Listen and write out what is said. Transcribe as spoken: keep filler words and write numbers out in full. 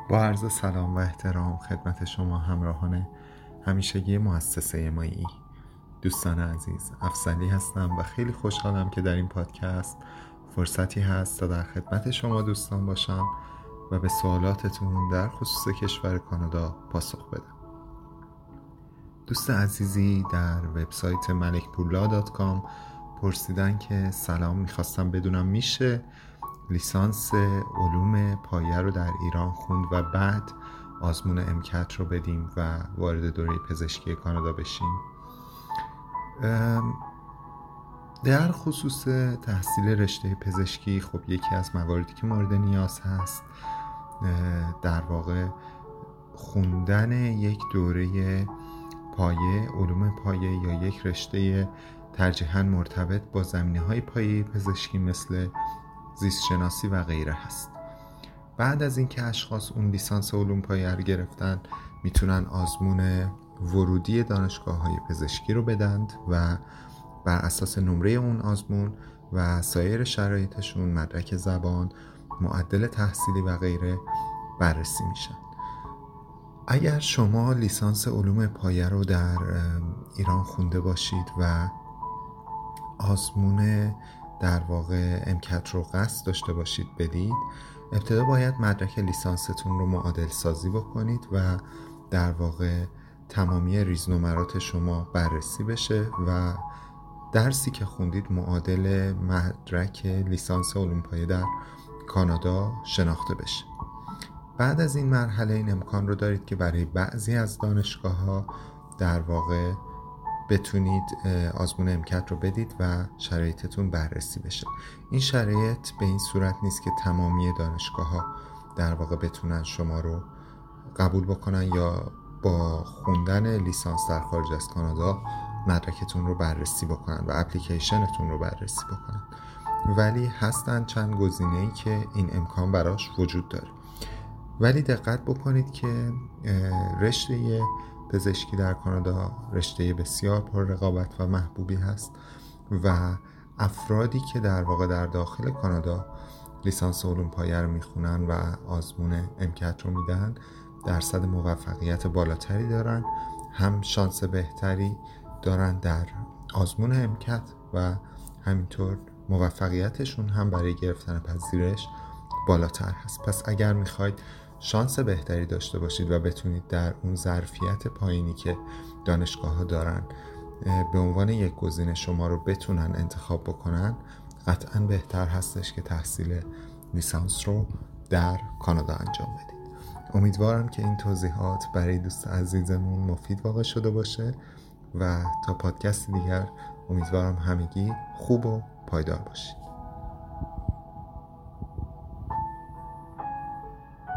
با عرض سلام و احترام خدمت شما همراهان همیشگی مؤسسه مایی. دوستان عزیز، افضلی هستم و خیلی خوشحالم که در این پادکست فرصتی هست تا در خدمت شما دوستان باشم و به سوالاتتون در خصوص کشور کانادا پاسخ بدم. دوست عزیزی در وبسایت ملک پورلا دات کام پرسیدن که سلام، میخواستم بدونم میشه لیسانس علوم پایه رو در ایران خوند و بعد آزمون امکت رو بدیم و وارد دوره پزشکی کانادا بشیم؟ در خصوص تحصیل رشته پزشکی، خب یکی از مواردی که مورد نیاز هست در واقع خوندن یک دوره پایه، علوم پایه یا یک رشته ترجیحاً مرتبط با زمینه‌های پایه پزشکی مثل زیست شناسی و غیره هست. بعد از اینکه اشخاص اون لیسانس علوم پایه رو گرفتن، میتونن آزمون ورودی دانشگاه‌های پزشکی رو بدند و بر اساس نمره اون آزمون و سایر شرایطشون، مدرک زبان، معدل تحصیلی و غیره بررسی میشن. اگر شما لیسانس علوم پایه رو در ایران خونده باشید و آزمون در واقع امکت رو قصد داشته باشید بدید، ابتدا باید مدرک لیسانستون رو معادل سازی بکنید و در واقع تمامی ریزنمرات شما بررسی بشه و درسی که خوندید معادل مدرک لیسانس علوم پایه در کانادا شناخته بشه. بعد از این مرحله این امکان رو دارید که برای بعضی از دانشگاه‌ها در واقع بتونید آزمون امکت رو بدید و شرایطتون بررسی بشه. این شرایط به این صورت نیست که تمامی دانشگاه‌ها در واقع بتونن شما رو قبول بکنن یا با خوندن لیسانس در خارج از کانادا مدرکتون رو بررسی بکنن و اپلیکیشنتون رو بررسی بکنن، ولی هستن چند گزینه‌ای که این امکان براش وجود داره. ولی دقت بکنید که رشته پزشکی در کانادا رشته بسیار پر رقابت و محبوبی هست و افرادی که در واقع در داخل کانادا لیسانس علوم پایه رو میخونن و آزمون امکت رو میدن درصد موفقیت بالاتری دارن، هم شانس بهتری دارن در آزمون امکت و همینطور موفقیتشون هم برای گرفتن پذیرش بالاتر هست. پس اگر میخواید شانس بهتری داشته باشید و بتونید در اون ظرفیت پایینی که دانشگاه ها دارن به عنوان یک گزینه شما رو بتونن انتخاب بکنن، قطعا بهتر هستش که تحصیل لیسانس رو در کانادا انجام بدید. امیدوارم که این توضیحات برای دوست عزیزمون مفید واقع شده باشه و تا پادکست دیگر امیدوارم همگی خوب و پایدار باشید.